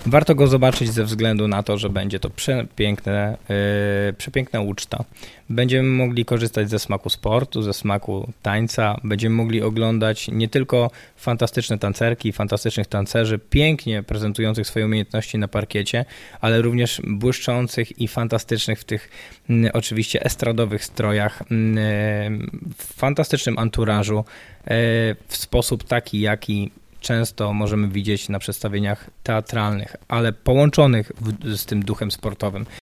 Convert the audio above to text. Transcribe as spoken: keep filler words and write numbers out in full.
Warto go zobaczyć ze względu na to, że będzie to przepiękne, yy, przepiękna uczta. Będziemy mogli korzystać ze smaku sportu, ze smaku tańca. Będziemy mogli oglądać nie tylko fantastyczne tancerki, fantastycznych tancerzy, pięknie prezentujących swoje umiejętności na parkiecie, ale również błyszczących i fantastycznych w tych y, oczywiście estradowych strojach, y, w fantastycznym anturażu, y, w sposób taki, jaki często możemy widzieć na przedstawieniach teatralnych, ale połączonych w, z tym duchem sportowym.